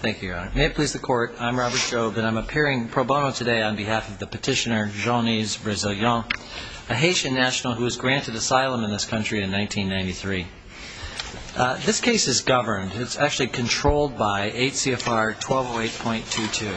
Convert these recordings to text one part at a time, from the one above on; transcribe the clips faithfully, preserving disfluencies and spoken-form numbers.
Thank you, Your Honor. May it please the Court, I'm Robert Jobe, and I'm appearing pro bono today on behalf of the petitioner Jean-Yves Brazilian, a Haitian national who was granted asylum in this country in nineteen ninety-three. Uh, this case is governed, it's actually controlled by eight C F R twelve oh eight point two two,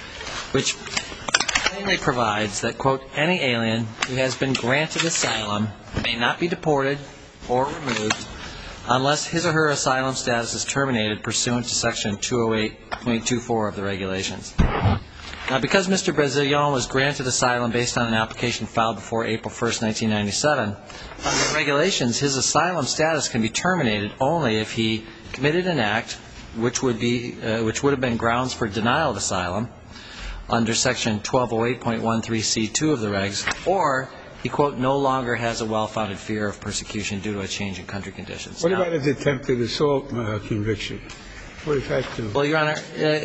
which plainly provides that, quote, any alien who has been granted asylum may not be deported or removed unless his or her asylum status is terminated pursuant to Section two oh eight point two four of the regulations. Now, because Mister Brazilian was granted asylum based on an application filed before April first, nineteen ninety-seven, under the regulations, his asylum status can be terminated only if he committed an act which would be uh, which would have been grounds for denial of asylum under Section twelve oh eight point one three C two of the regs, or he, quote, no longer has a well-founded fear of persecution due to a change in country conditions. What now, about his attempted assault uh, conviction? What does that do? Well, Your Honor,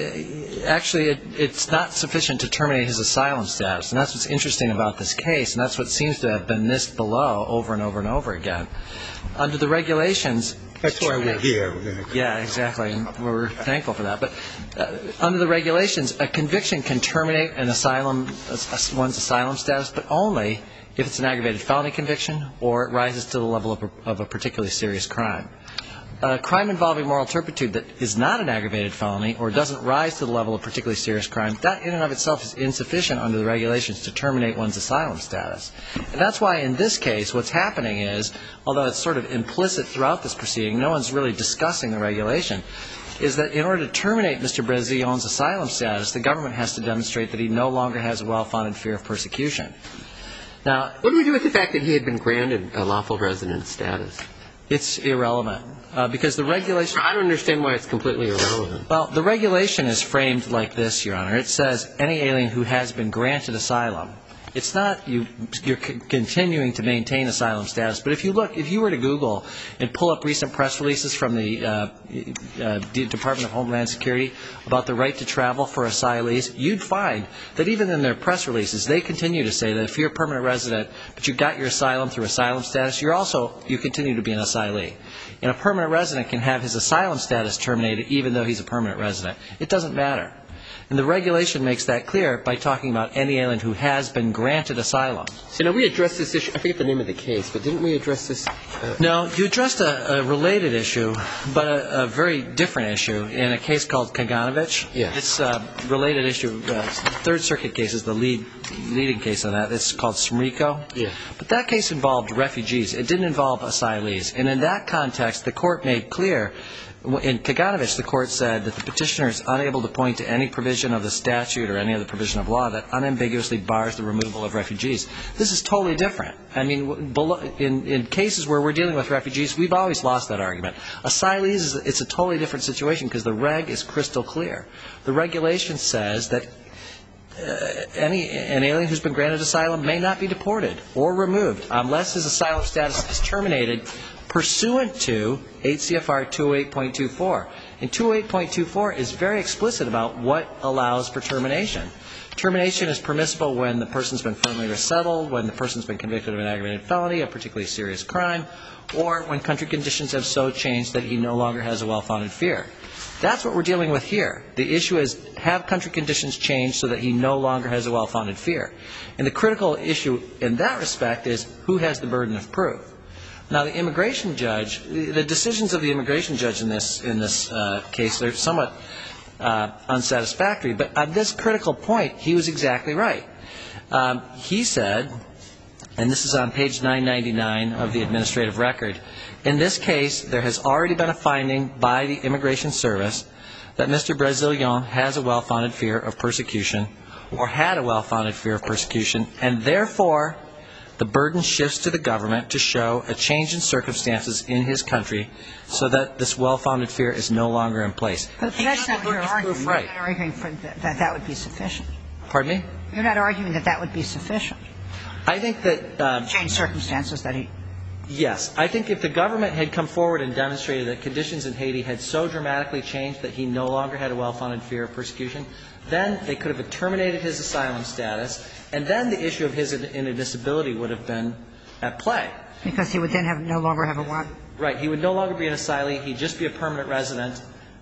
uh, actually, it, it's not sufficient to terminate his asylum status, and that's what's interesting about this case, and that's what seems to have been missed below over and over and over again. Under the regulations... That's why we're here. We're gonna... Yeah, exactly, and we're thankful for that. But uh, under the regulations, a conviction can terminate an asylum, uh, one's asylum status, but only if it's an aggravated felony conviction or it rises to the level of a, of a particularly serious crime. A crime involving moral turpitude that is not an aggravated felony or doesn't rise to the level of particularly serious crime, that in and of itself is insufficient under the regulations to terminate one's asylum status. And that's why in this case what's happening is, although it's sort of implicit throughout this proceeding, no one's really discussing the regulation, is that in order to terminate Mister Brazilian's asylum status, the government has to demonstrate that he no longer has a well-founded fear of persecution. Now, what do we do with the fact that he had been granted a lawful resident status? It's irrelevant. Uh, because the regulation... I don't understand why it's completely irrelevant. Well, the regulation is framed like this, Your Honor. It says any alien who has been granted asylum. It's not you, you're c- continuing to maintain asylum status. But if you look, if you were to Google and pull up recent press releases from the uh, uh, Department of Homeland Security about the right to travel for asylees, you'd find that even in their press releases, they continue to say that if you're a permanent resident, but you got your asylum through asylum status, you're also, you continue to be an asylee. And a permanent resident can have his asylum status terminated even though he's a permanent resident. It doesn't matter. And the regulation makes that clear by talking about any alien who has been granted asylum. So now we addressed this issue, I forget the name of the case, but didn't we address this? Uh, no, you addressed a, a related issue, but a, a very different issue in a case called Kaganovich. Yeah. It's a related issue. Uh, Third Circuit case is the lead, leading case on that. It's called Smriko. Yeah. But that case involved refugees. It didn't involve asylees. And in that context, the court made clear, in Kaganovich, the court said that the petitioner is unable to point to any provision of the statute or any other provision of law that unambiguously bars the removal of refugees. This is totally different. I mean, in, in cases where we're dealing with refugees, we've always lost that argument. Asylees, it's a totally different situation because the reg is crystal clear. The regulation says that Uh, any an alien who's been granted asylum may not be deported or removed unless his asylum status is terminated pursuant to eight C F R two oh eight point two four. And two oh eight point two four is very explicit about what allows for termination. Termination is permissible when the person's been firmly resettled, when the person's been convicted of an aggravated felony, a particularly serious crime, or when country conditions have so changed that he no longer has a well-founded fear. That's what we're dealing with here. The issue is, have country conditions changed so that he no longer has a well-founded fear? And the critical issue in that respect is, who has the burden of proof? Now, the immigration judge, the decisions of the immigration judge in this in this uh, case, they're somewhat uh, unsatisfactory. But at this critical point, he was exactly right. Um, he said, and this is on page nine ninety-nine of the administrative record, in this case, there has already been a finding by the Immigration Service that Mister Brazilian has a well-founded fear of persecution or had a well-founded fear of persecution, and therefore the burden shifts to the government to show a change in circumstances in his country so that this well-founded fear is no longer in place. But that's not what you're arguing. Right. You're not arguing for that that would be sufficient. Pardon me? You're not arguing that that would be sufficient. I think that... Um, change circumstances that he... Yes. I think if the government had come forward and demonstrated that conditions in Haiti had so dramatically changed that he no longer had a well-founded fear of persecution, then they could have terminated his asylum status, and then the issue of his inadmissibility would have been at play. Because he would then have no longer have a what? Right. He would no longer be an asylee. He'd just be a permanent resident.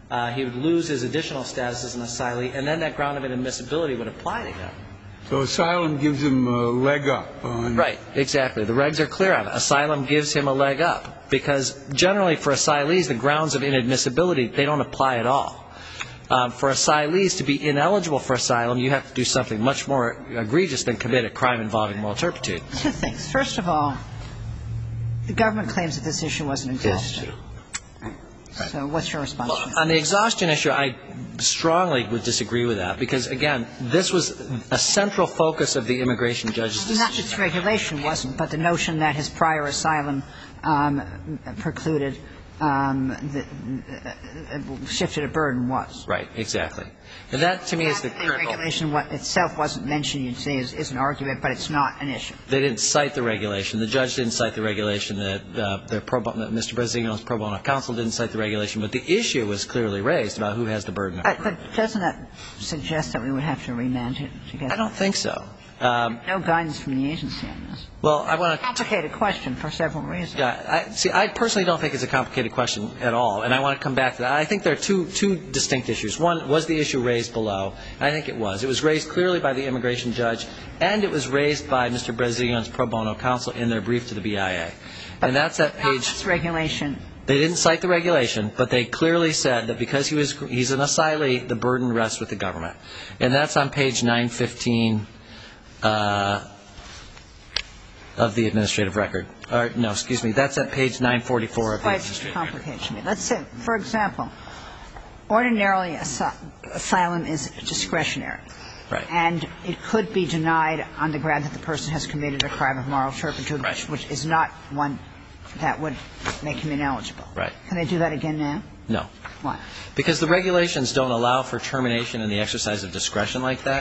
uh, he would lose his additional status as an asylee, and then that ground of inadmissibility would apply to him. So asylum gives him a leg up on... Right, exactly. The regs are clear on it. Asylum gives him a leg up, because generally for asylees, the grounds of inadmissibility, they don't apply at all. Um, for asylees to be ineligible for asylum, you have to do something much more egregious than commit a crime involving moral turpitude. Two things. First of all, the government claims that this issue wasn't exhausted. Right. So what's your response Well, to that? on the exhaustion issue, I strongly would disagree with that, because, again, this was a central focus of the immigration judge's decision. Not just regulation wasn't, but the notion that his prior asylum um, precluded um, the, uh, shifted a burden was. Right, exactly. And that, to me, is the The critical. regulation what itself wasn't mentioned, you'd say, is, is an argument, but it's not an issue. They didn't cite the regulation. The judge didn't cite the regulation. That uh, their pro bono, Mister Braziglio's pro bono counsel didn't cite the regulation. But the issue was clearly raised about who has the burden of But, proof. but doesn't that suggest that we would have to remand it to get I don't think so. Um, no guidance from the agency on this? well, I want to. Complicated question for several reasons. Yeah, I, see, I personally don't think it's a complicated question at all, and I want to come back to that. I think there are two two distinct issues. One, was the issue raised below? And I think it was. It was raised clearly by the immigration judge, and it was raised by Mister Braziglio's pro bono counsel in their brief to the B I A. And that's at page. This regulation. They didn't cite the regulation, but they clearly said that because he was he's an asylee, the burden rests with the government, and that's on page nine fifteen. Uh, of the administrative record. Or, no, excuse me, that's at page nine forty-four of the Quite administrative record. complicated to me. Let's say, for example, ordinarily asy- asylum is discretionary. Right. And it could be denied on the ground that the person has committed a crime of moral turpitude, Right. which, which is not one that would make him ineligible. Right. Can they do that again now? No. Why? Because the regulations don't allow for termination in the exercise of discretion like that.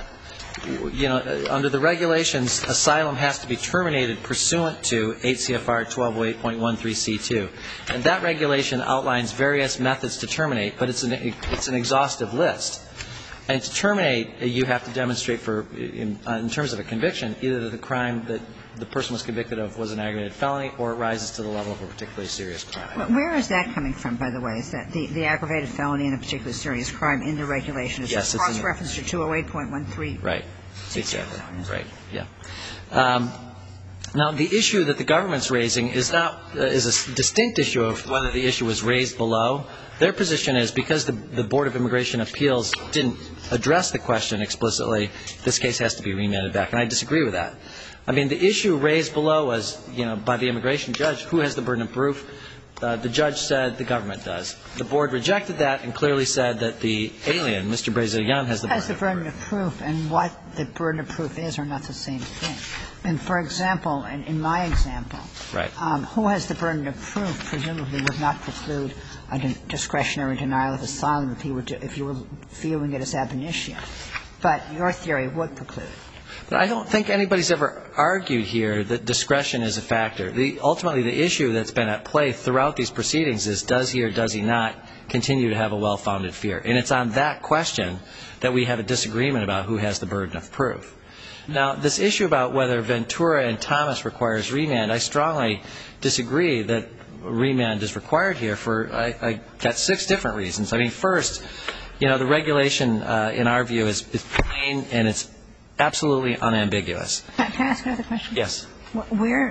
You know, under the regulations, asylum has to be terminated pursuant to eight C F R twelve oh eight point one three C two. And that regulation outlines various methods to terminate, but it's an, it's an exhaustive list. And to terminate, you have to demonstrate for, in, in terms of a conviction, either that the crime that the person was convicted of was an aggravated felony or it rises to the level of a particularly serious crime. Where is that coming from, by the way? Is that the, the aggravated felony and a particularly serious crime in the regulation? Is Yes, it it's in the- cross-reference to two oh eight point one three? Right. Exactly. Right. Yeah. Um, now, the issue that the government's raising is not uh, is a s- distinct issue of whether the issue was raised below. Their position is because the, the Board of Immigration Appeals didn't address the question explicitly, this case has to be remanded back. And I disagree with that. I mean, the issue raised below was, you know, by the immigration judge, who has the burden of proof? Uh, the judge said the government does. The board rejected that and clearly said that the alien, Mister Braziglione, has the burden Has the of burden proof. of proof, and what the burden of proof is are not the same thing. And, for example, in, in my example, Right. um, who has the burden of proof presumably would not preclude a di- discretionary denial of asylum if you were, to, if you were feeling it as ab initio. But your theory would preclude it. But I don't think anybody's ever argued here that discretion is a factor. The, ultimately, the issue that's been at play throughout these proceedings is does he or does he not continue to have a well-founded fear? And it's on that question that we have a disagreement about who has the burden of proof. Now, this issue about whether Ventura and Thomas requires remand, I strongly disagree that remand is required here for, I, I got six different reasons. I mean, first, you know, the regulation, uh, in our view, is, is plain and it's absolutely unambiguous. Can I ask another question? Yes. Wh- Where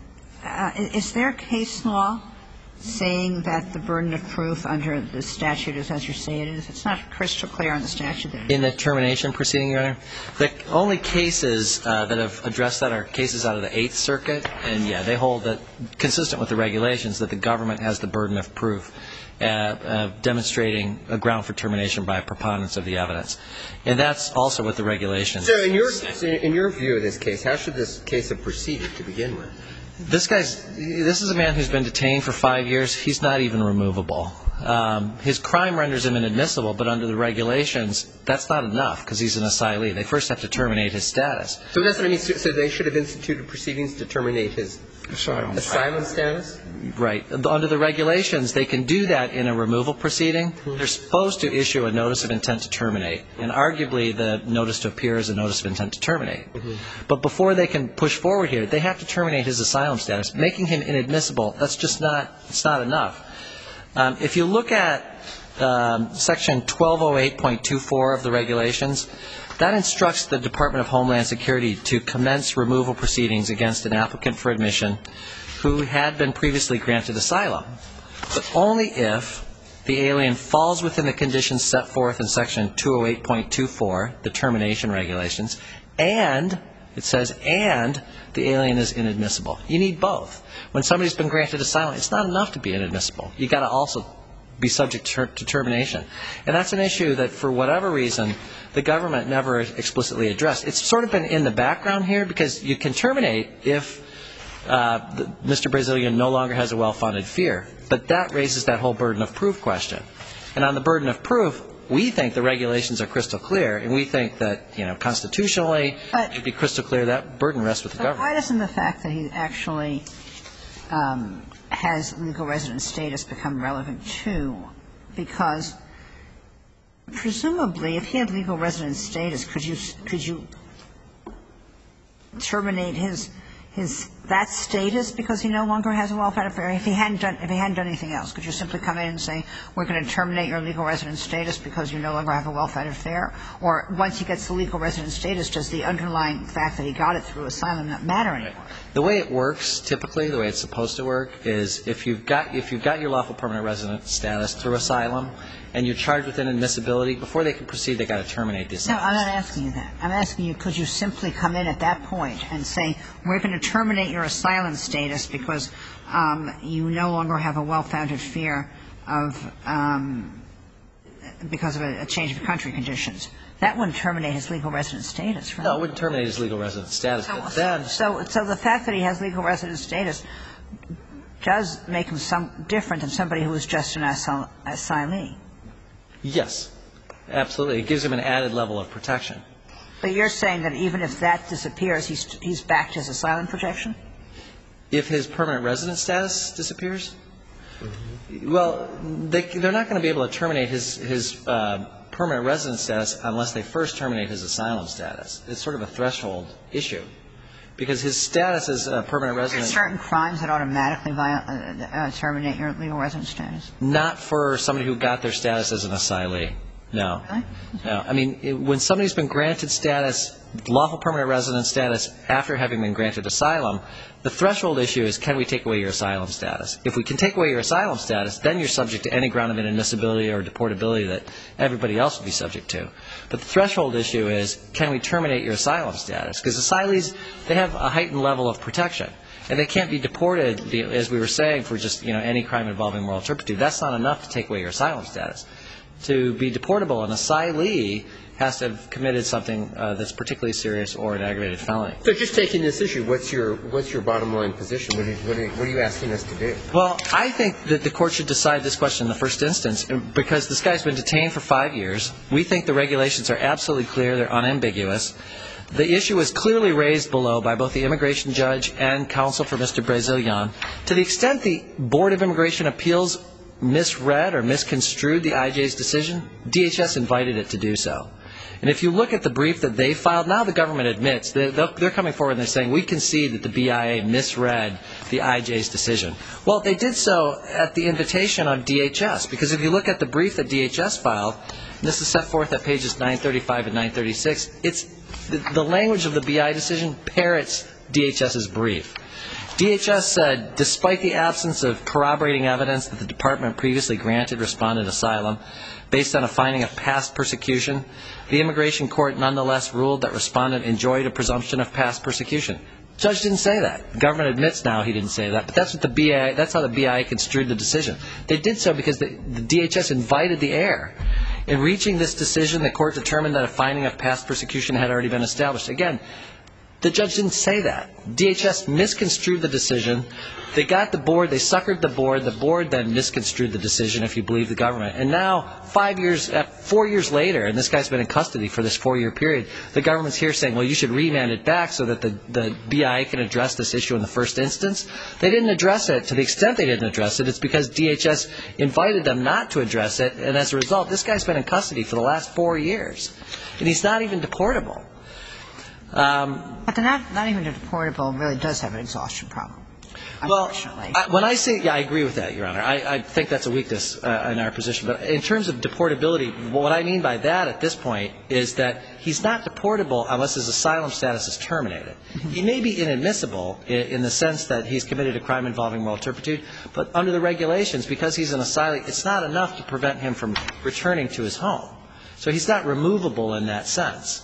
uh, is there case law saying that the burden of proof under the statute is as you say it is? It's not crystal clear on the statute. That In the termination proceeding, Your Honor, the only cases uh, that have addressed that are cases out of the Eighth Circuit, and, yeah, they hold that, consistent with the regulations, that the government has the burden of proof, uh, uh, demonstrating a ground for termination by a preponderance of the evidence. And that's also what the regulations So in your, say. in your view of this case, how should this case have proceeded to begin with? This guy's, this is a man who's been detained for five years. He's not even removable. Um, his crime renders him inadmissible, but under the regulations, that's not enough because he's an asylee. They first have to terminate his status. So that's what I mean. So so they should have instituted proceedings to terminate his Asylum. asylum status? Right. Under the regulations, they can do that in a removal proceeding. They're supposed to issue a notice of intent to terminate. And arguably, the notice to appear is a notice of intent to terminate. Mm-hmm. But before they can push forward here, they have to terminate his asylum status. Making him inadmissible, that's just not, it's not enough. Um, if you look at um, Section twelve oh eight point two four of the regulations, that instructs the Department of Homeland Security to commence removal proceedings against an applicant for admission who had been previously granted asylum, but only if the alien falls within the conditions set forth in Section two oh eight point two four, the termination regulations, and, it says, and the alien is inadmissible. You need both. When somebody's been granted asylum, it's not enough to be inadmissible. You've got to also be subject to, to termination. And that's an issue that, for whatever reason, the government never explicitly addressed. It's sort of been in the background here because you can terminate if uh, the, Mister Brazilian no longer has a well-founded fear. But that raises that whole burden of proof question. And on the burden of proof, we think the regulations are crystal clear, and we think that, you know, constitutionally it would be crystal clear that burden rests with the government. Why doesn't the fact that he actually um, has legal resident status become relevant, too? Because presumably, if he had legal resident status, could you could you terminate his his that status because he no longer has a well-founded fear? If he hadn't done if he hadn't done anything else, could you simply come in and say, we're going to terminate your legal resident status because you no longer have a well-founded fear? Or once he gets the legal resident status, does the underlying fact that he got it through asylum not matter anymore? The way it works, typically, the way it's supposed to work, is if you've got if you've got your lawful permanent resident status through asylum, and you're charged with inadmissibility, before they can proceed, they've got to terminate the asylum. No, I'm not asking you that. I'm asking you, could you simply come in at that point and say, we're going to terminate your asylum status because um, you no longer have a well-founded fear of um, because of a, a change of country conditions. That wouldn't terminate his legal resident status, right? No, it wouldn't terminate his legal resident status. So, but then, so, so the fact that he has legal resident status does make him some different than somebody who is just an asyl, asylee. yes, absolutely. It gives him an added level of protection. But you're saying that even if that disappears, he's, he's back to his asylum protection? If his permanent resident status disappears? Mm-hmm. Well, they, they're not going to be able to terminate his, his uh, permanent resident status unless they first terminate his asylum status. It's sort of a threshold issue. Because his status as a permanent resident... Are there certain crimes that automatically viol- uh, uh, terminate your legal resident status? Not for somebody who got their status as an asylee. No. Really? No. I mean, it, when somebody's been granted status, lawful permanent resident status, after having been granted asylum, the threshold issue is, can we take away your asylum status? If we can take away your asylum status, then you're subject to any ground of inadmissibility or deportability that everybody else would be subject to. But the threshold issue is, can we terminate your asylum status? Because asylees, they have a heightened level of protection. And they can't be deported, as we were saying, for just, you know, any crime involving moral turpitude. That's not enough to take away your asylum status. To be deportable, an asylee has to have committed something uh, that's particularly serious or an aggravated felony. So just taking this issue, what's your what's your bottom line position? What are, you, what, are you, what are you asking us to do? Well, I think that the court should decide this question in the first instance because this guy's been detained for five years. We think the regulations are absolutely clear. They're unambiguous. The issue was clearly raised below by both the immigration judge and counsel for Mister Brazilian. To the extent the Board of Immigration Appeals misread or misconstrued the I J's decision, D H S invited it to do so. And if you look at the brief that they filed, now the government admits, they're, they're coming forward and they're saying, we concede that the B I A misread the I J's decision. Well, they did so at the invitation of D H S, because if you look at the brief that D H S filed, and this is set forth at pages nine thirty-five and nine thirty-six, it's the, the language of the B I A decision parrots DHS's brief. D H S said, despite the absence of corroborating evidence that the department previously granted respondent asylum based on a finding of past persecution, the immigration court nonetheless ruled that respondent enjoyed a presumption of past persecution. Judge didn't say that. The government admits now he didn't say that, but that's what the B I A, that's how the B I A construed the decision. They did so because the, the D H S invited the error. In reaching this decision, the court determined that a finding of past persecution had already been established. Again, the judge didn't say that. D H S misconstrued the decision. They got the board, they suckered the board. The board then misconstrued the decision, if you believe the government. And now, five years, four years later, and this guy's been in custody for this four-year period, the government's here saying, well, you should remand it back so that the, the B I A can address this issue in the first instance. They didn't address it. To the extent they didn't address it, it's because D H S invited them not to address it, and as a result, this guy's been in custody for the last four years. And he's not even deportable. Um, but the not, not even deportable really does have an exhaustion problem. unfortunately. Well, I, when I say, yeah, I agree with that, Your Honor. I, I think that's a weakness uh, in our position. But in terms of deportability, what I mean by that at this point is that he's not deportable unless his asylum status is terminated. He may be inadmissible in, in the sense that he's committed a crime involving moral turpitude, but under the regulations, because he's an asylee, it's not enough to prevent him from returning to his home. So he's not removable in that sense.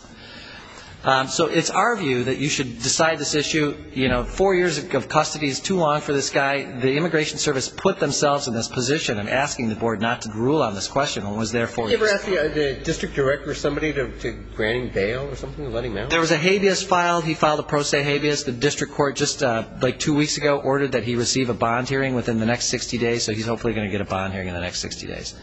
Um, so it's our view that you should decide this issue. You know, four years of custody is too long for this guy. The Immigration Service put themselves in this position of asking the board not to rule on this question and was there for Did you ever ask the, uh, the district director or somebody to, to grant him bail or something to let him out? There was a habeas filed. He filed a pro se habeas. The district court just uh, like two weeks ago ordered that he receive a bond hearing within the next sixty days, so he's hopefully going to get a bond hearing in the next sixty days.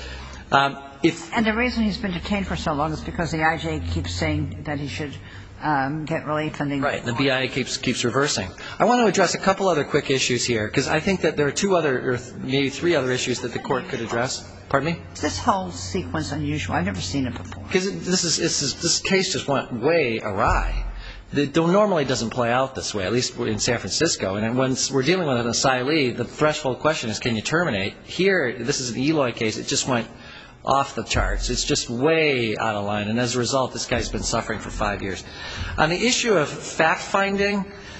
Um, if and the reason he's been detained for so long is because the I J keeps saying that he should um, get relief and the right. And the B I A keeps keeps reversing. I want to address a couple other quick issues here because I think that there are two other, or maybe three other issues that the court could address. Pardon me? Is this whole sequence unusual? I've never seen it before. Because this is this is this case just went way awry. It normally doesn't play out this way, at least in San Francisco. And when we're dealing with an asylee, the threshold question is, can you terminate? Here, this is an Eloy case. It just went off the charts. It's just way out of line. And as a result, this guy's been suffering for five years. On the issue of fact-finding,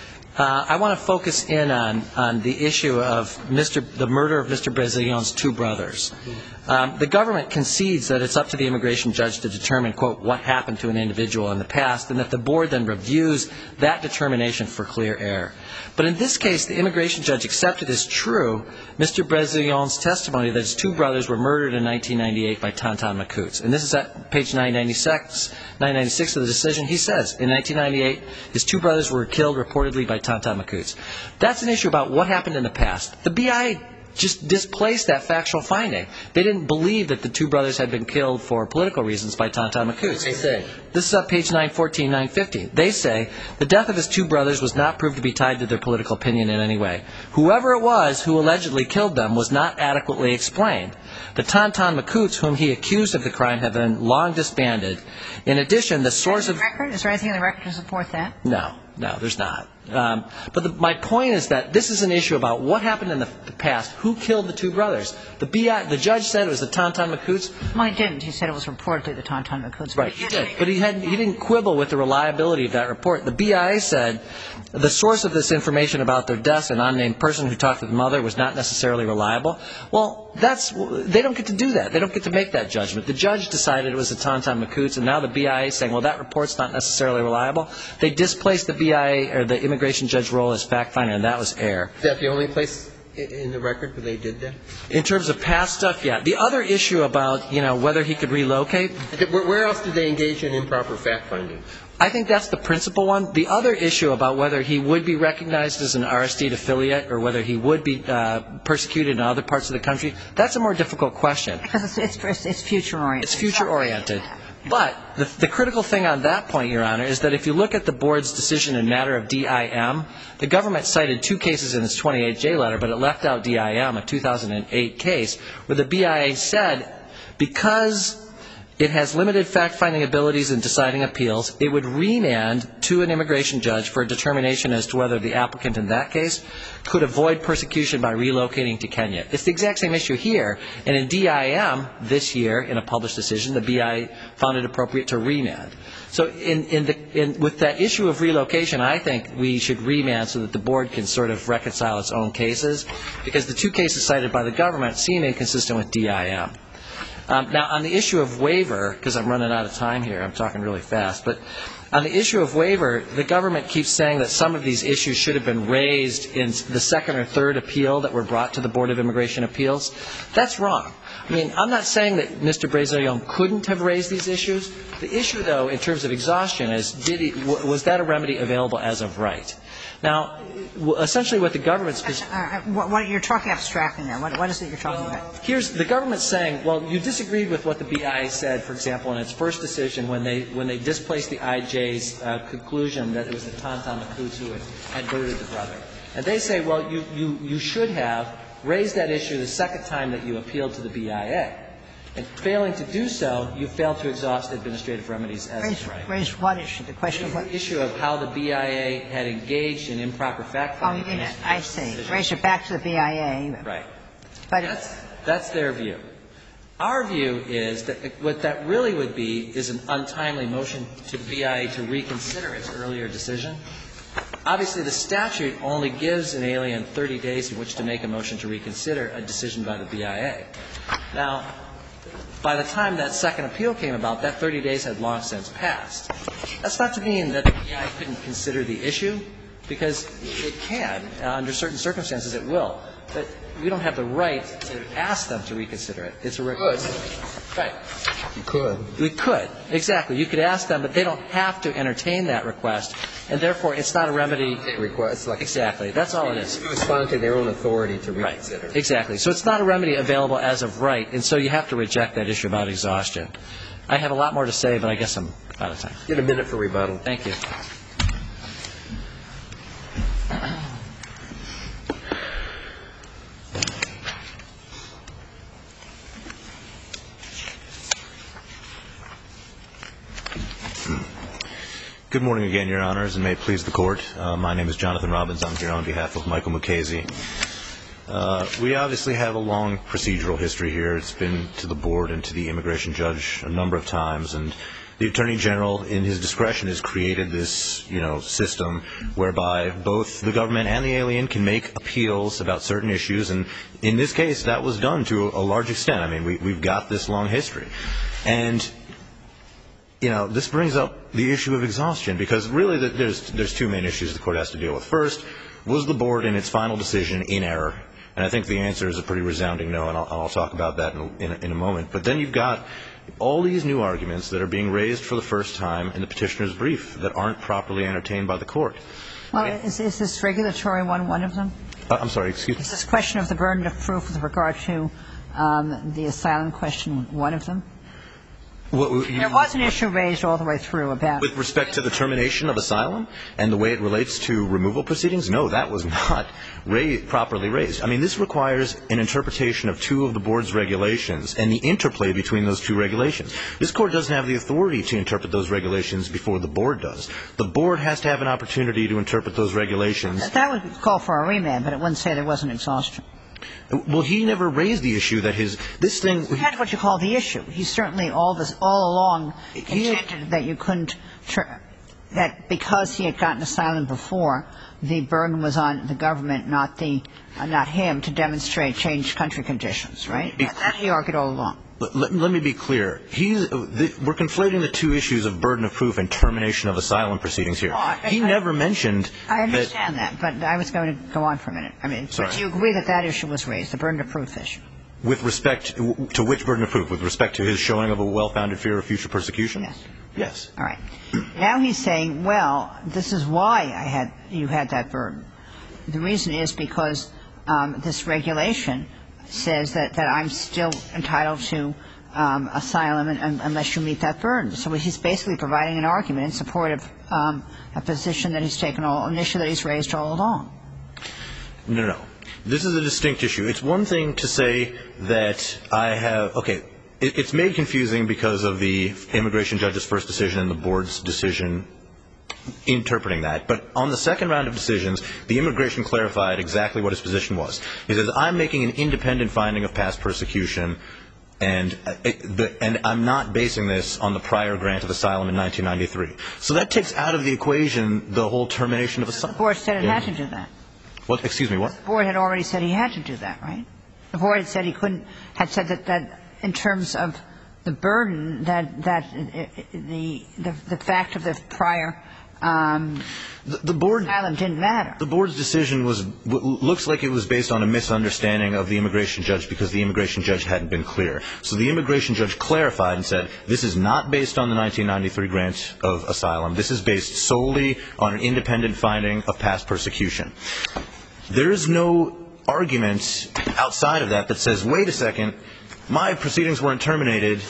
uh, I want to focus in on, on the issue of Mister the murder of Mister Brezillon's two brothers. Um, the government concedes that it's up to the immigration judge to determine, quote, what happened to an individual in the past, and that the board then reviews that determination for clear error. But in this case, the immigration judge accepted as true Mister Brezillon's testimony that his two brothers were murdered in nineteen ninety-eight by Tonton Macoutes. And this is at page nine ninety-six, nine ninety-six of the decision. He says, in nineteen ninety-eight, his two brothers were killed reportedly by Tonton Macoutes. That's an issue about what happened in the past. The B I A just displaced that factual finding. They didn't believe that the two brothers had been killed for political reasons by Tonton Macoutes. They say. This is at page nine fourteen, nine fifty. They say, the death of his two brothers was not proved to be tied to their political opinion in any way. Whoever it was who allegedly killed them was not adequately explained. The Tonton Macoutes, whom he accused of the crime, have been long disbanded. In addition, the source of... Is there anything in the record to support that? No. No, there's not. Um, but the, my point is that this is an issue about what happened in the, the past. Who killed the two brothers? The B I, the judge said it was the Tonton Macoutes. Well, he didn't. He said it was reportedly the Tonton Macoutes. Right, he did. But he, had, he didn't quibble with the reliability of that report. The B I A said the source of this information about their deaths, an unnamed person who talked to the mother, was not necessarily reliable. Well, that's they don't get to do that. They don't get to make that judgment. The judge decided it was the Tonton Macoutes, and now the B I A is saying, well, that report's not necessarily reliable. They displaced the B I A or the immigration judge role as fact finder, and that was error. Is that the only place in the record where they did that? In terms of past stuff, yeah. The other issue about, you know, whether he could relocate. Where, where else did they engage in improper fact finding? I think that's the principal one. The other issue about whether he would be recognized as an Aristide affiliate or whether he would be uh, persecuted in other parts of the country, that's a more difficult question. Because it's, it's, it's future oriented. It's future oriented. But the, the critical thing on that point, Your Honor, is that if you look at the board's decision in matter of D I M, the government cited two cases in its twenty-eight J letter, but it left out D I M, a two thousand eight case, where the B I A said because it has limited fact-finding abilities in deciding appeals, it would remand to an immigration judge for a determination as to whether the applicant in that case could avoid persecution by relocating to Kenya. It's the exact same issue here, and in D I M this year, in a published decision, the B I A found it appropriate to remand. So in, in the, in, with that issue of relocation, I think we should remand so that the board can sort of reconcile its own cases, because the two cases cited by the government seem inconsistent with D I M. Um, now, on the issue of waiver, because I'm running out of time here, I'm talking really fast, but on the issue of waiver, the government keeps saying that some of these issues should have been raised in the second or third appeal that were brought to the Board of Immigration Appeals. That's wrong. I mean, I'm not saying that Mister Brezillon couldn't have raised these issues. The issue, though, in terms of exhaustion is, did he, was that a remedy available as of right? Now, essentially what the government's... Uh, what, what you're talking abstractly there. What, what is it you're talking well, about? Here's the government saying, well, you disagreed with what the B I A said, for example, in its first decision when they when they displaced the I J's uh, conclusion that it was the Tonton Macoutes who had, had murdered the brother. And they say, well, you, you, you should have raised that issue the second time that you appealed to the B I A. And failing to do so, you fail to exhaust administrative remedies as Raise, a right. raise what issue? The question of what? The issue of how the B I A had engaged in improper Oh, fact-finding. you mean, I see. Raise it back to the B I A. Right. But That's, that's their view. Our view is that what that really would be is an untimely motion to the B I A to reconsider its earlier decision. Obviously, the statute only gives an alien thirty days in which to make a motion to reconsider a decision by the B I A. Now, by the time that second appeal came about, that thirty days had long since passed. That's not to mean that the B I A couldn't consider the issue, because it can. Uh, under certain circumstances, it will. But we don't have the right to ask them to reconsider it. It's a request. Right. You could. We could. Exactly. You could ask them, but they don't have to entertain that request, and therefore it's not a remedy. They request, like Exactly. That's all it is. to respond to their own authority to Right. reconsider. Exactly. So it's not a remedy available as of right, and so you have to reject that issue about exhaustion. I have a lot more to say, but I guess I'm out of time. Get a minute for rebuttal. Thank you. Good morning again, Your Honors, and may it please the Court. Uh, my name is Jonathan Robbins. I'm here on behalf of Michael Mukasey. Uh, we obviously have a long procedural history here. It's been to the Board and to the immigration judge a number of times, and the Attorney General, in his discretion, has created this, you know, system whereby both the government and the alien can make appeals about certain issues, and in this case, that was done to a large extent. I mean, we, we've got this long history. And you know, this brings up the issue of exhaustion, because really there's there's two main issues the Court has to deal with. First, was the Board in its final decision in error? And I think the answer is a pretty resounding no, and I'll, I'll talk about that in, in, in a moment. But then you've got all these new arguments that are being raised for the first time in the petitioner's brief that aren't properly entertained by the Court. well, is, is this regulatory one one of them? Uh, I'm sorry, excuse me? Is this question of the burden of proof with regard to um, the asylum question one of them? Well, you, There was an issue raised all the way through about with respect to the termination of asylum and the way it relates to removal proceedings, no, that was not raised, properly raised. I mean, this requires an interpretation of two of the Board's regulations and the interplay between those two regulations. This Court doesn't have the authority to interpret those regulations before the Board does. The Board has to have an opportunity to interpret those regulations. that would call for a remand, but it wouldn't say there wasn't exhaustion. Well, he never raised the issue that his this thing. That's what you call the issue. He certainly all this all along contended that you couldn't tr- that because he had gotten asylum before, the burden was on the government, not the uh, not him, to demonstrate changed country conditions. Right? That, that he argued all along. Let, let, let me be clear. He's, the, we're conflating the two issues of burden of proof and termination of asylum proceedings here. Oh, I, he I, never mentioned. I understand that, that, but I was going to go on for a minute. I mean, Sorry. do you agree that that issue was raised, the burden of proof issue? With respect to which burden of proof? With respect to his showing of a well-founded fear of future persecution? Yes. Yes. All right. Now he's saying, well, this is why I had you had that burden. The reason is because um, this regulation says that, that I'm still entitled to um, asylum and, and, unless you meet that burden. So he's basically providing an argument in support of um, a position that he's taken all, an issue that he's raised all along. No, no, no. This is a distinct issue. It's one thing to say that I have, okay, it, it's made confusing because of the immigration judge's first decision and the Board's decision interpreting that. But on the second round of decisions, the immigration clarified exactly what his position was. He says, I'm making an independent finding of past persecution, and it, the, and I'm not basing this on the prior grant of asylum in nineteen ninety-three. So that takes out of the equation the whole termination of asylum. The Board said it had to do that. What? Excuse me, what? The Board had already said he had to do that, right? The Board had said he couldn't, had said that, that in terms of the burden, that, that the, the, the fact of the prior um, the, the board, asylum didn't matter. The Board's decision was, w- looks like it was based on a misunderstanding of the immigration judge because the immigration judge hadn't been clear. So the immigration judge clarified and said, this is not based on the nineteen ninety-three grant of asylum. This is based solely on an independent finding of past persecution. There is no argument outside of that that says, wait a second, my proceedings weren't terminated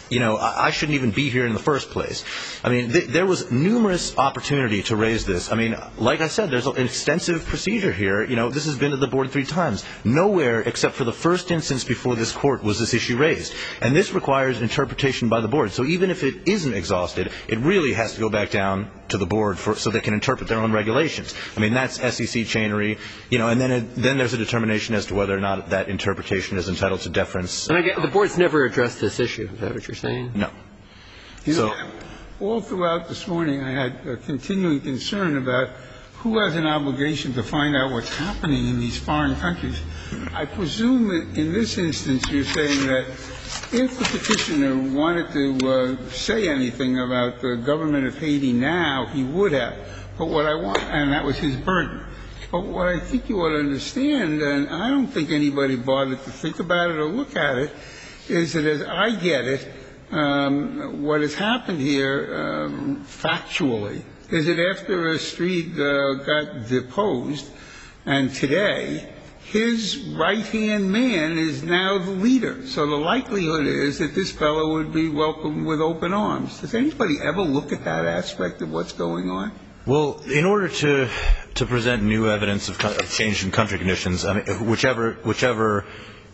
you know, I, I shouldn't even be here in the first place. I mean, th- there was numerous opportunity to raise this. I mean, like I said, there's an extensive procedure here. You know, this has been to the board three times. Nowhere except for the first instance before this court was this issue raised. And this requires interpretation by the board. So even if it isn't exhausted, it really has to go back down to the board for, so they can interpret their own regulations. I mean, that's S E C chainery, you know, and then it, then there's a determination as to whether or not that interpretation is entitled to deference. And I get, the board's never addressed this issue. Is that what you're saying? No. You So, know, all throughout this morning, I had a continuing concern about who has an obligation to find out what's happening in these foreign countries. I presume that in this instance you're saying that if the petitioner wanted to uh, say anything about the government of Haiti now, he would have. But what I want, and that was his burden. But what I think you ought to understand, and I don't think anybody bothered to think about it or look at it, is that as I get it, um, what has happened here um, factually is that after a street uh, got deposed, and today, his right-hand man is now the leader. So the likelihood is that this fellow would be welcomed with open arms. Does anybody ever look at that aspect of what's going on? well, in order to to present new evidence of, of change in country conditions, I mean, whichever whichever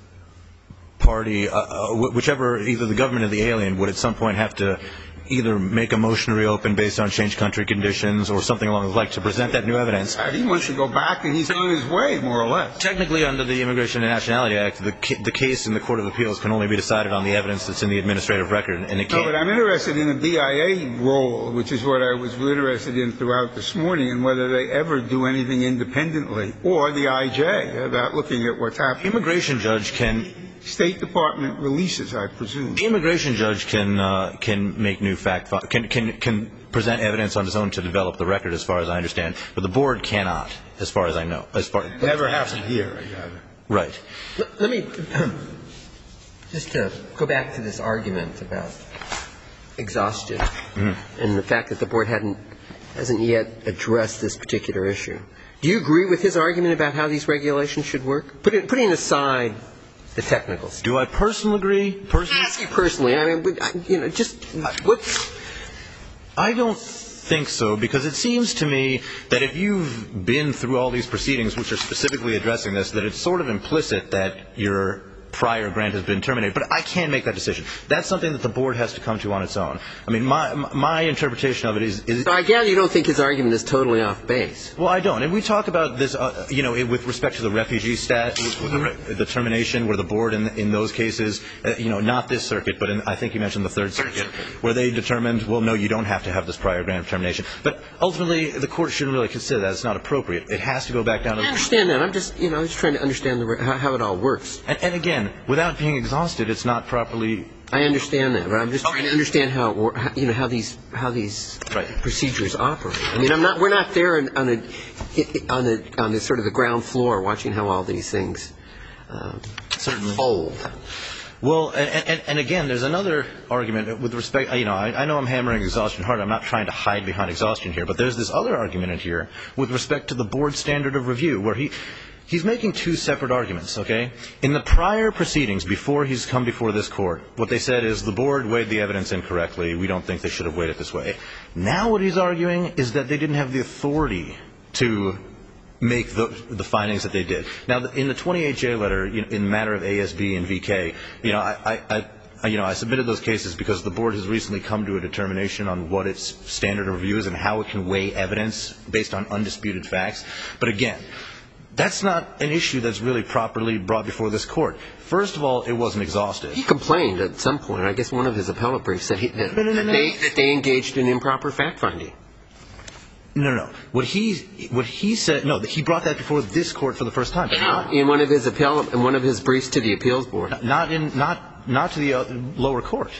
party, uh, uh, whichever either the government or the alien would at some point have to either make a motion to reopen based on changed country conditions or something along those lines to present that new evidence. He wants to go back, and he's on his way, more or less. Technically, under the Immigration and Nationality Act, the, ca- the case in the Court of Appeals can only be decided on the evidence that's in the administrative record, and it No, can't. but I'm interested in the B I A role, which is what I was interested in throughout this morning, and whether they ever do anything independently, or the I J, about looking at what's The happening. immigration judge can. State Department releases, I presume. The immigration judge can uh, can make new fact fi- can can can present evidence on his own to develop the record, as far as I understand, but the board cannot, as far as I know. As far Never happened here, I gather. right. Let, let me just to go back to this argument about exhaustion mm-hmm. and the fact that the board hadn't hasn't yet addressed this particular issue. Do you agree with his argument about how these regulations should work? Put it, putting aside the technicals. Do I personally agree? Personally, I ask you personally. I mean, you know, just what's. I don't think so, because it seems to me that if you've been through all these proceedings which are specifically addressing this, that it's sort of implicit that your prior grant has been terminated. But I can't make that decision. That's something that the board has to come to on its own. I mean, my my interpretation of it is. is so I gather you don't think his argument is totally off base. Well, I don't. And we talk about this, uh, you know, with respect to the refugee stat, with the, re- the termination, where the board in in those cases, uh, you know, not this circuit, but in, I think you mentioned the Third Circuit, where they determined, well, no, you don't have to have this prior grant of termination. But ultimately, the court shouldn't really consider that. It's not appropriate. It has to go back down to. I understand that. I'm just, you know, just trying to understand the, how, how it all works. And, and again, without being exhausted, it's not properly. I understand that, but I'm just trying to understand how, you know, how these how these right. procedures operate. I mean, I'm not. We're not there on a on the on the sort of the ground floor watching how all these things uh, certainly fold. Well, and, and, and again, there's another argument with respect. You know, I, I know I'm hammering exhaustion hard. I'm not trying to hide behind exhaustion here, but there's this other argument in here with respect to the board standard of review, where he. He's making two separate arguments, okay? In the prior proceedings, before he's come before this court, what they said is the board weighed the evidence incorrectly. We don't think they should have weighed it this way. Now what he's arguing is that they didn't have the authority to make the, the findings that they did. Now, in the twenty-eight J letter, you know, in the matter of A S B and V K, you know, I, I, I, you know, I submitted those cases because the board has recently come to a determination on what its standard of review is and how it can weigh evidence based on undisputed facts. But again, that's not an issue that's really properly brought before this court. First of all, it wasn't exhausted. He complained at some point. I guess one of his appellate briefs said he, that, no, no, no, no. They, that they engaged in improper fact-finding. No, no, no. What he, what he said, no, he brought that before this court for the first time. Not in one of his appellate, in one of his briefs to the appeals board. Not in, not, not to the uh, lower court.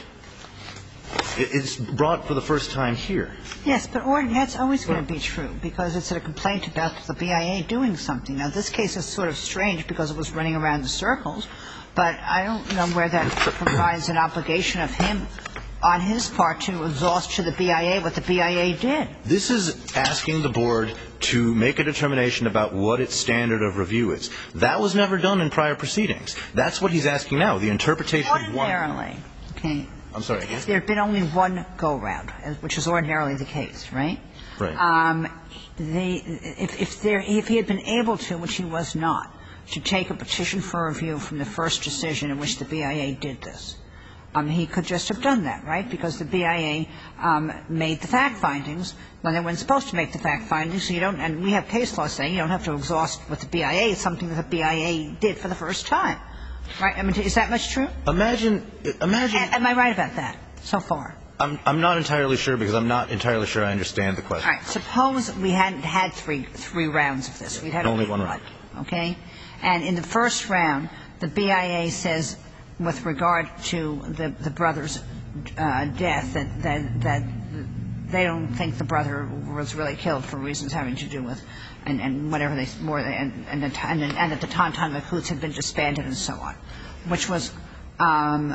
It's brought for the first time here. Yes, but that's always going to be true because it's a complaint about the B I A doing something. Now, this case is sort of strange because it was running around in circles, but I don't know where that provides an obligation of him on his part to exhaust to the B I A what the B I A did. This is asking the board to make a determination about what its standard of review is. That was never done in prior proceedings. That's what he's asking now, the interpretation of one. Ordinarily, okay. I'm sorry. If there had been only one go-round, which is ordinarily the case, right? Right. Um, they, if, if, there, if he had been able to, which he was not, to take a petition for review from the first decision in which the B I A did this, um, he could just have done that, right? Because the B I A um, made the fact findings when they weren't supposed to make the fact findings. So you don't, and we have case law saying you don't have to exhaust what the B I A is, something that the B I A did for the first time, right? I mean, is that much true? Imagine, imagine. A- am I right about that so far? I'm, I'm not entirely sure because I'm not entirely sure I understand the question. All right. Suppose we hadn't had three three rounds of this. We'd had only one round. Okay? And in the first round, the B I A says, with regard to the, the brother's uh, death, that, that, that they don't think the brother was really killed for reasons having to do with, and, and whatever they, more, and, and, the, and, and that the Tauntaun Mahouts had been disbanded and so on, which was, um,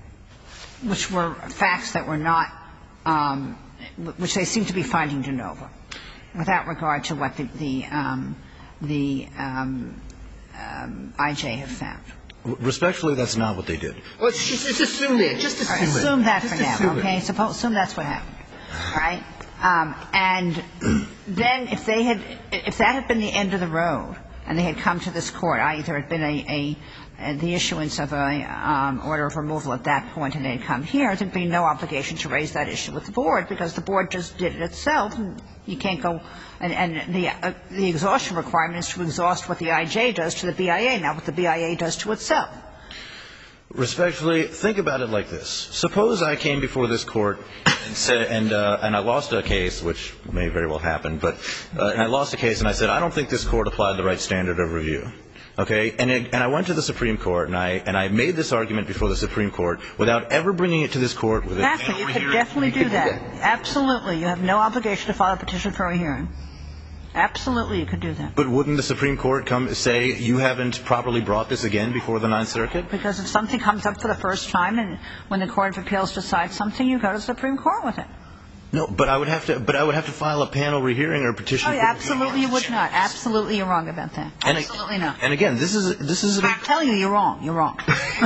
which were facts that were not, um, which they seem to be finding de novo, without regard to what the, the, um, the um, um, I J have found. Respectfully, that's not what they did. Well, just, just assume that. Just assume All right, it. assume that just for now, assume okay? It. Suppose, assume that's what happened, all right? Um, and then if they had, if that had been the end of the road, and they had come to this court, that is, there had been a, a, the issuance of a um, order of removal at that point, and they had come here, there'd be no obligation to raise that issue with the board because the board just did it itself, and you can't go. And, and the, uh, the exhaustion requirement is to exhaust what the I J does to the B I A, not what the B I A does to itself. Respectfully, think about it like this. Suppose I came before this court and said, and, uh, and I lost a case, which may very well happen, but uh, and I lost a case and I said, I don't think this court applied the right standard of review. Okay? And, it, and I went to the Supreme Court and I, and I made this argument before the Supreme Court without ever bringing it to this court. With Exactly. You could definitely do that. Absolutely. You have no obligation to file a petition for a hearing. Absolutely, you could do that. But wouldn't the Supreme Court come say you haven't properly brought this again before the Ninth Circuit? Because if something comes up for the first time and when the Court of Appeals decides something, you go to the Supreme Court with it. No, but I would have to. But I would have to file a panel rehearing or a petition. Oh, yeah, absolutely, you would not. Absolutely, you're wrong about that. And Absolutely I, not. And again, this is this is. I'm telling you, you're wrong. You're wrong.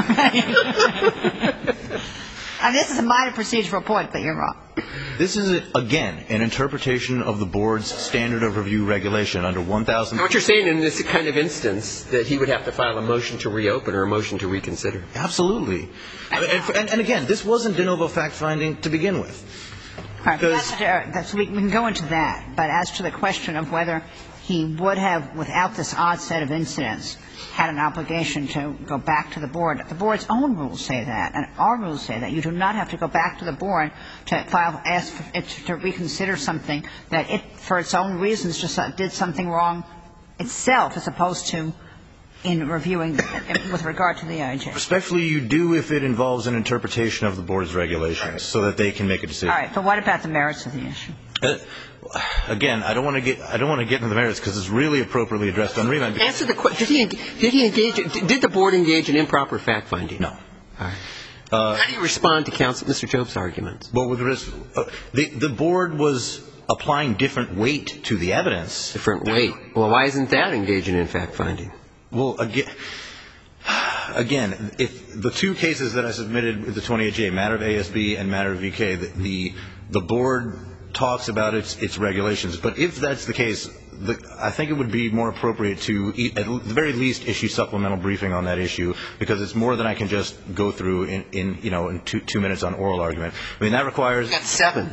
I mean, this is a minor procedural point, but you're wrong. This is, again, an interpretation of the board's standard of review regulation under one thousand. What you're saying in this kind of instance, that he would have to file a motion to reopen or a motion to reconsider. Absolutely. And, and, and again, this wasn't de novo fact-finding to begin with. All right, that's, that's, we can go into that. But as to the question of whether he would have, without this odd set of incidents, had an obligation to go back to the board, the board's own rules say that, and our rules say that. You do not have to go back to the board to file, ask it to reconsider something that it, for its own reasons, just did something wrong itself, as opposed to in reviewing with regard to the I J. Respectfully, you do if it involves an interpretation of the board's regulations so that they can make a decision. All right, but what about the merits of the issue? Uh, again, I don't want to get I don't want to get into the merits because it's really appropriately addressed on remand. Answer the question. Did he did he engage? Did the board engage in improper fact finding? No. All right. Uh, How do you respond to counsel, Mister Job's arguments? Well, with risk, uh, the the board was applying different weight to the evidence. Different weight. Well, why isn't that engaging in fact finding? Well, again, again, if the two cases that I submitted with the twenty-eight J, matter of A S B and matter of V K, the the, the board talks about its its regulations. But if that's the case, the, I think it would be more appropriate to, eat, at the very least, issue supplemental briefing on that issue because it's more than I can just go through in, in you know in two two minutes on oral argument. I mean that requires. You got seven.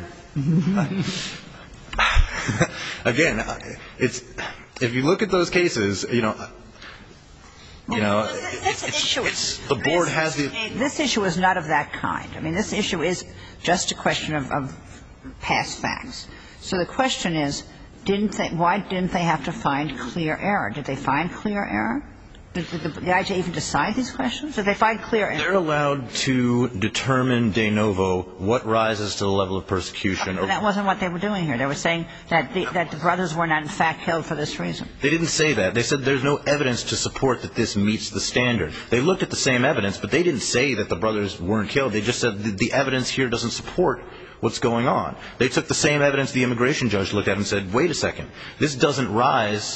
Again, it's if you look at those cases, you know. You know, this it's, issue it's, the board this, has the. This issue is not of that kind. I mean, this issue is just a question of, of past facts. So the question is, didn't they? Why didn't they have to find clear error? Did they find clear error? Did, did the, the I J even decide these questions? Did they find clear error? They're allowed to determine de novo what rises to the level of persecution. But that wasn't what they were doing here. They were saying that the, that the brothers were not in fact killed for this reason. They didn't say that. They said there's no evidence to support that this meets the standard. They looked at the same evidence, but they didn't say that the brothers weren't killed. They just said the, the evidence here doesn't support what's going on. They took the same evidence the immigration judge looked at and said, wait a second, this doesn't rise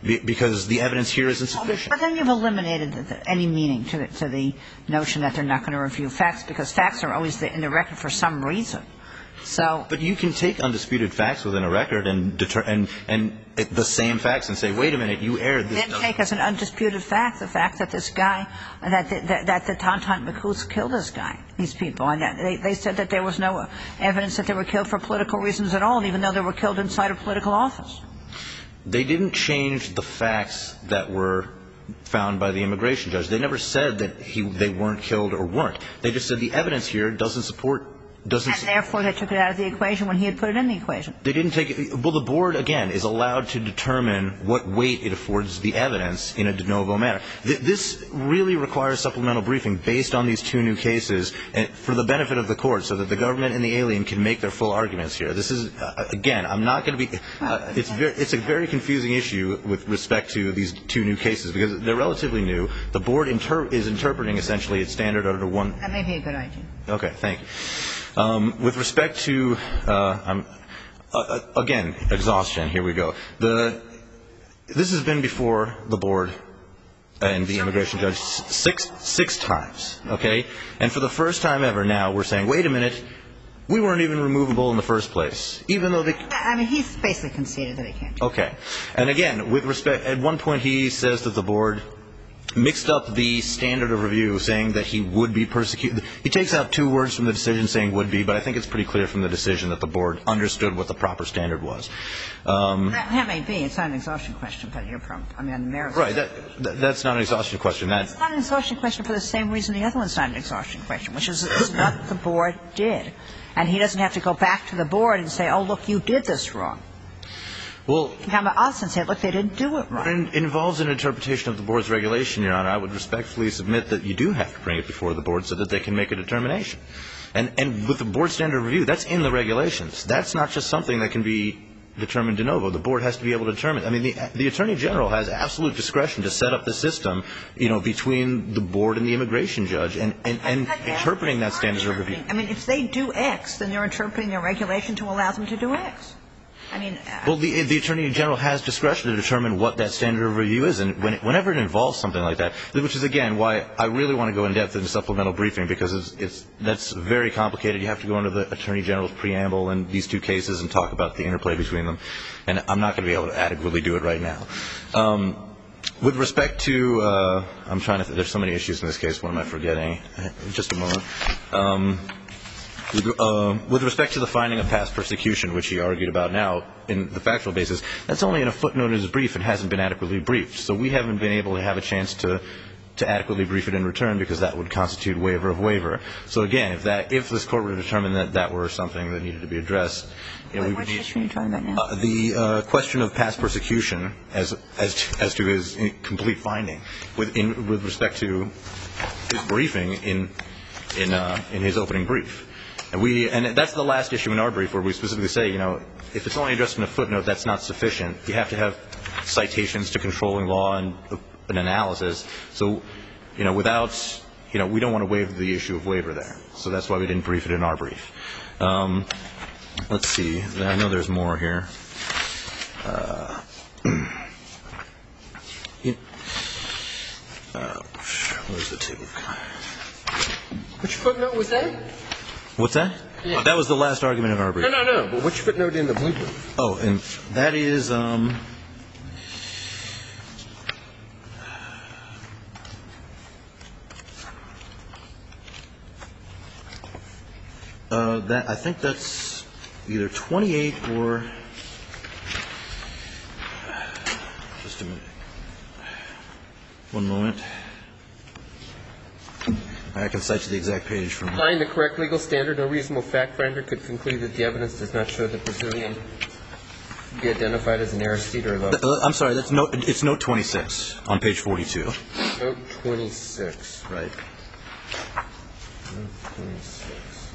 because the evidence here isn't sufficient. But then you've eliminated the, the, any meaning to the, to the notion that they're not going to review facts, because facts are always in the record for some reason. So, but you can take undisputed facts within a record and deter and and the same facts and say, wait a minute, you erred. This then take as an undisputed fact the fact that this guy, that the, that, that the Tonton Macoutes killed this guy, these people, and that they, they said that there was no evidence that they were killed for political reasons at all, even though they were killed inside a political office. They didn't change the facts that were found by the immigration judge. They never said that he they weren't killed or weren't. They just said the evidence here doesn't support. Doesn't and therefore, they took it out of the equation when he had put it in the equation. They didn't take it. Well, the board, again, is allowed to determine what weight it affords the evidence in a de novo manner. This really requires supplemental briefing based on these two new cases and for the benefit of the court so that the government and the alien can make their full arguments here. This is, uh, again, I'm not going to be uh, – it's, very, it's a very confusing issue with respect to these two new cases because they're relatively new. The board inter- is interpreting essentially its standard under one – That may be a good idea. Okay. Thank you. Um, with respect to, uh, um, uh, again, exhaustion, here we go. The, this has been before the board and the immigration judge six, six times, okay? And for the first time ever now we're saying, wait a minute, we weren't even removable in the first place, even though they... I mean, he's basically conceded that he can't do it. Okay. And again, with respect, at one point he says that the board mixed up the standard of review, saying that he would be persecuted. He takes out two words from the decision saying would be, but I think it's pretty clear from the decision that the board understood what the proper standard was. Um, that, that may be. It's not an exhaustion question, but you're probably, I mean, on the merits. Right. That, that, that's not an exhaustion question. That, it's not an exhaustion question for the same reason the other one's not an exhaustion question, which is it's what the board did. And he doesn't have to go back to the board and say, oh, look, you did this wrong. Well, he can come to us and say, look, they didn't do it right. It involves an interpretation of the board's regulation, Your Honor. I would respectfully submit that you do have to bring it before the board so that they can make a determination. And, and with the board standard of review, that's in the regulations. That's not just something that can be determined de novo. The board has to be able to determine. I mean, the, the Attorney General has absolute discretion to set up the system, you know, between the board and the immigration judge and, and, and interpreting that standard of review. I mean, if they do X, then they're interpreting their regulation to allow them to do X. I mean, uh, well, the, the Attorney General has discretion to determine what that standard of review is, and when it, whenever it involves something like that, which is, again, why I really want to go in depth in the supplemental briefing, because it's, it's, that's very complicated. You have to go into the Attorney General's preamble in these two cases and talk about the interplay between them, and I'm not going to be able to adequately do it right now. Um, with respect to, uh, I'm trying to, th- there's so many issues in this case. What am I forgetting? Just a moment. Um, Uh, with respect to the finding of past persecution, which he argued about now in the factual basis, that's only in a footnote in his brief and hasn't been adequately briefed. So we haven't been able to have a chance to, to adequately brief it in return because that would constitute waiver of waiver. So again, if that, if this court were to determine that that were something that needed to be addressed, you know, we would need... Which issue are you talking about now? Uh, the uh, question of past persecution as, as, as to his complete finding with, in, with respect to his briefing in, in, uh, in his opening brief. And we, and that's the last issue in our brief where we specifically say, you know, if it's only addressed in a footnote, that's not sufficient. You have to have citations to controlling law and an analysis. So, you know, without, you know, we don't want to waive the issue of waiver there. So that's why we didn't brief it in our brief. Um, let's see. I know there's more here. Uh, you, uh, where's the table? Which footnote was that? What's that? Yeah. Oh, that was the last argument of our brief. No, no, no. But which footnote in the blue brief? Oh, and that is, um, uh, that, I think that's either twenty-eight or, just a minute. One moment. I can cite you the exact page from... Applying the correct legal standard, no reasonable fact finder could conclude that the evidence does not show that Brazilian be identified as an Aristide or Love. Uh, I'm sorry, that's note, it's note twenty-six on page forty-two. Note twenty-six. Right. Note twenty-six.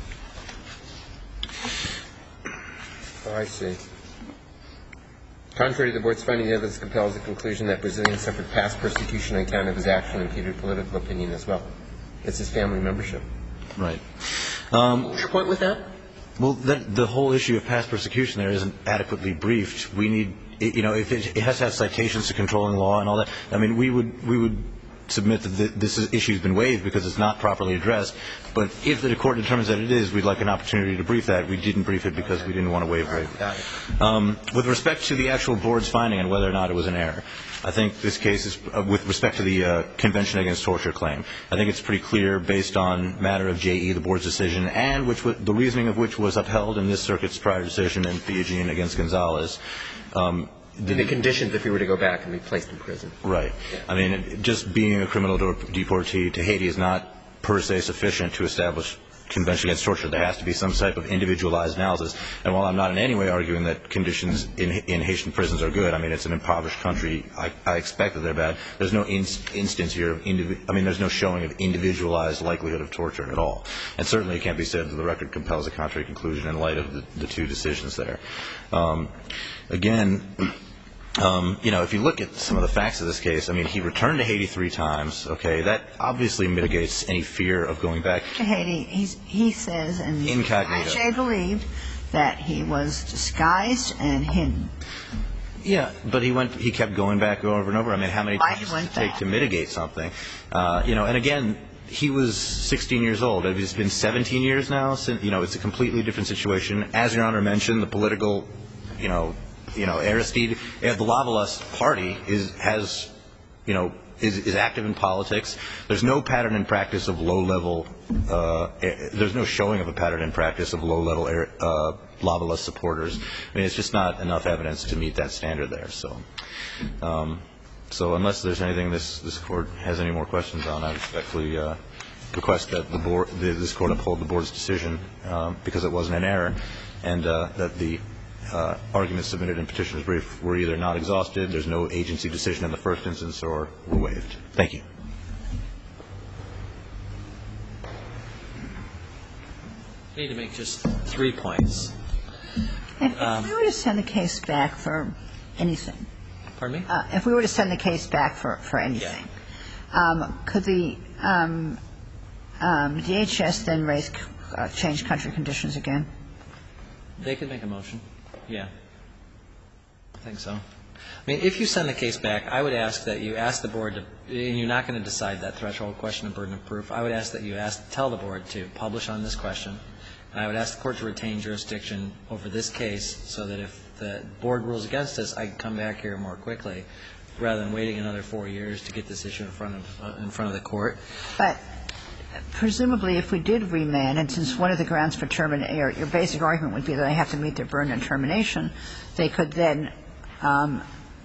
Oh, I see. Contrary to the board's finding, the evidence compels the conclusion that Brazilians suffered past persecution on account of his actual and imputed political opinion as well. It's his family membership. Right. Um, What's your point with that? Well, that, the whole issue of past persecution there isn't adequately briefed. We need, it, you know, if it, it has to have citations to controlling law and all that, I mean, we would we would submit that the, this is, issue has been waived because it's not properly addressed. But if the court determines that it is, we'd like an opportunity to brief that. We didn't brief it because we didn't want to waive it. Um, with respect to the actual board's finding and whether or not it was an error, I think this case is, uh, with respect to the uh, Convention Against Torture claim, I think it's pretty clear based on matter of J E, the board's decision, and which w- the reasoning of which was upheld in this circuit's prior decision in Theogene against Gonzalez. Um, The, the conditions if he were to go back and be placed in prison. Right. Yeah. I mean, it, just being a criminal deportee to Haiti is not per se sufficient to establish Convention Against Torture. There has to be some type of individualized analysis. And while I'm not in any way arguing that conditions in, in Haitian prisons are good, I mean, it's an impoverished country. I, I expect that they're bad. There's no in, instance here of indivi- I mean, there's no showing of individualized likelihood of torture at all. And certainly it can't be said that the record compels a contrary conclusion in light of the, the two decisions there. Um, again, Um, you know, if you look at some of the facts of this case, I mean, he returned to Haiti three times. Okay, that obviously mitigates any fear of going back to Haiti. He's, he says, and incognito. I J believed that he was disguised and hidden. Yeah, but he went. He kept going back over and over. I mean, how many times does it take to mitigate something? Uh, you know, and again, he was sixteen years old. It's been seventeen years now. Since, you know, it's a completely different situation. As Your Honor mentioned, the political, you know. You know, Aristide, the Lavalas party is has, you know, is, is active in politics. There's no pattern in practice of low-level. Uh, there's no showing of a pattern in practice of low-level uh, Lavalas supporters. I mean, it's just not enough evidence to meet that standard there. So, um, so unless there's anything this this court has any more questions on, I respectfully uh, request that the board, the, this court uphold the board's decision um, because it wasn't an error, and uh, that the Uh, arguments submitted in petitioner's brief were either not exhausted, there's no agency decision in the first instance, or were waived. Thank you. I need to make just three points. If, Um, if we were to send the case back for anything, pardon me? uh, if we were to send the case back for, for anything, yeah. um, could the um, um, D H S then raise uh, change country conditions again? They could make a motion. Yeah, I think so. I mean, if you send the case back, I would ask that you ask the board to, and you're not going to decide that threshold question of burden of proof. I would ask that you ask, tell the board to publish on this question, and I would ask the court to retain jurisdiction over this case so that if the board rules against us, I can come back here more quickly rather than waiting another four years to get this issue in front of uh, in front of the court. But presumably, if we did remand, and since one of the grounds for termination, your, your basic argument would be that they have to meet their burden of termination, they could then um,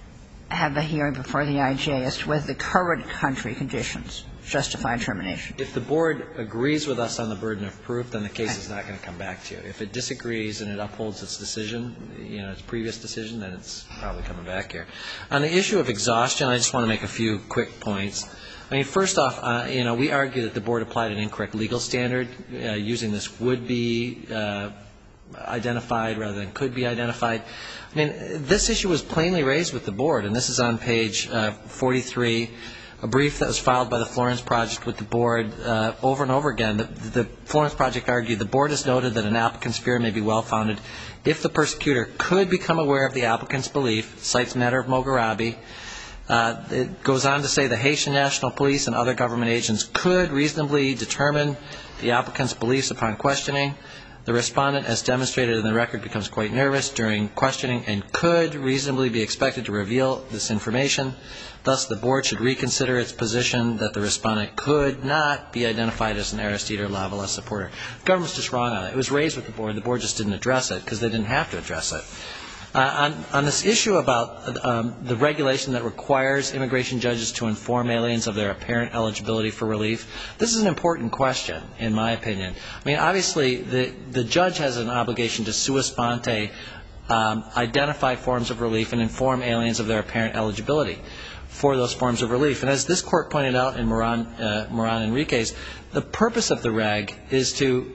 have a hearing before the I J as to whether the current country conditions justify termination. If the board agrees with us on the burden of proof, then the case is not going to come back to you. If it disagrees and it upholds its decision, you know, its previous decision, then it's probably coming back here. On the issue of exhaustion, I just want to make a few quick points. I mean, first off, uh, you know, we argue that the board applied an incorrect legal standard uh, using this would be uh, identified rather than could be identified. I mean, this issue was plainly raised with the board, and this is on page uh, forty-three, a brief that was filed by the Florence Project with the board uh, over and over again. The, the Florence Project argued the board has noted that an applicant's fear may be well-founded if the persecutor could become aware of the applicant's belief, cites matter of Mogarabi. Uh, it goes on to say the Haitian National Police and other government agents could reasonably determine the applicant's beliefs upon questioning. The respondent, as demonstrated in the record, becomes quite nervous during questioning and could reasonably be expected to reveal this information. Thus, the board should reconsider its position that the respondent could not be identified as an Aristide or Lavalas supporter. The government's just wrong on it. It was raised with the board. The board just didn't address it because they didn't have to address it. Uh, on, on this issue about um, the regulation that requires immigration judges to inform aliens of their apparent eligibility for relief, this is an important question, in my opinion. I mean, obviously, the, the judge has an obligation to sua sponte, um, identify forms of relief and inform aliens of their apparent eligibility for those forms of relief. And as this court pointed out in Moran, uh, Moran Enriquez, the purpose of the reg is to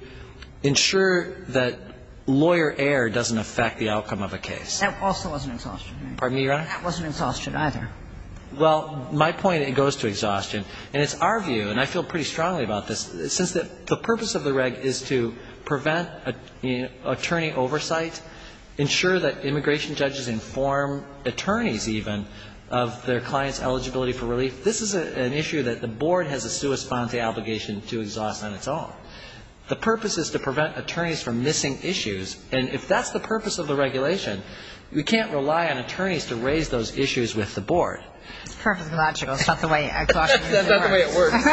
ensure that lawyer error doesn't affect the outcome of a case. That also wasn't exhaustion, right? Pardon me, Your Honor? That wasn't exhaustion either. Well, my point, it goes to exhaustion. And it's our view, and I feel pretty strongly about this, since the, the purpose of the reg is to prevent a, you know, attorney oversight, ensure that immigration judges inform attorneys even of their client's eligibility for relief. This is a, an issue that the board has a sua sponte obligation to exhaust on its own. The purpose is to prevent attorneys from missing issues, and if that's the purpose of the regulation, we can't rely on attorneys to raise those issues with the board. It's perfectly logical. It's not the way exhaustion That's not the way it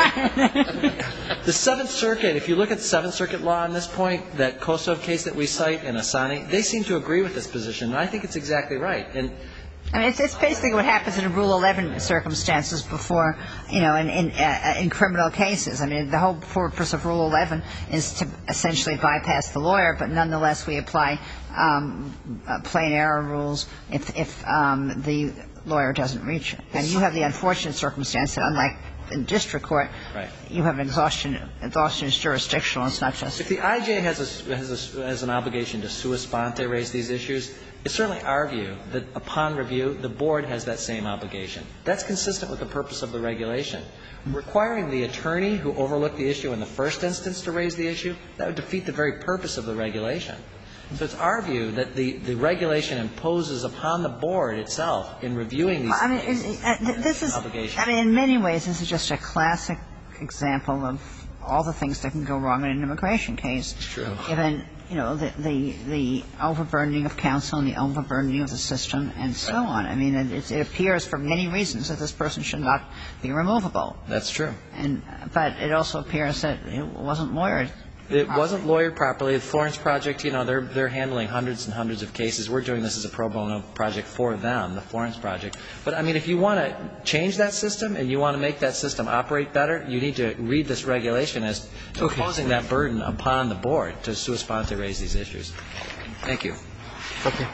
works. The Seventh Circuit, if you look at the Seventh Circuit law on this point, that Kosov case that we cite and Asani, they seem to agree with this position, and I think it's exactly right. And I mean, it's, it's basically what happens in Rule eleven circumstances before, you know, in in, uh, in criminal cases. I mean, the whole purpose of Rule eleven is to essentially bypass the lawyer, but nonetheless we apply um, uh, plain error rules if if um, the lawyer doesn't reach it. And you have the unfortunate circumstance that, unlike in district court, right, you have an exhaustion. Exhaustion is jurisdictional. It's not just. If the I J has a, has a, has an obligation to sua sponte raise these issues, it's certainly our view that upon review, the board has that same obligation. That's consistent with the purpose of the regulation. Requiring the attorney who overlooked the issue in the first instance to raise the issue, that would defeat the very purpose of the regulation. So it's our view that the, the regulation imposes upon the board itself in reviewing these I mean, cases, uh, this is. obligation. I mean, in many ways, this is just a classic example of all the things that can go wrong in an immigration case. It's true. Given, you know, the, the, the overburdening of counsel and the overburdening of the system and so on. I mean, it, it appears for many reasons that this person should not be removable. That's true. And, but it also appears that it wasn't lawyered. It wasn't lawyered properly. The Florence Project, you know, they're they're handling hundreds and hundreds of cases. We're doing this as a pro bono project for them, the Florence Project. But, I mean, if you want to change that system and you want to make that system operate better, you need to read this regulation as imposing that burden upon the board to sua sponte raise these issues. Thank you. Okay.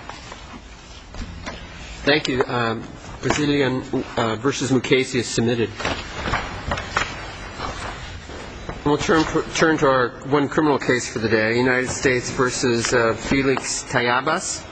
Thank you. Um, Brazilian uh, versus Mukasey is submitted. We'll turn, turn to our one criminal case for the day, United States versus uh, Felix Tayabas.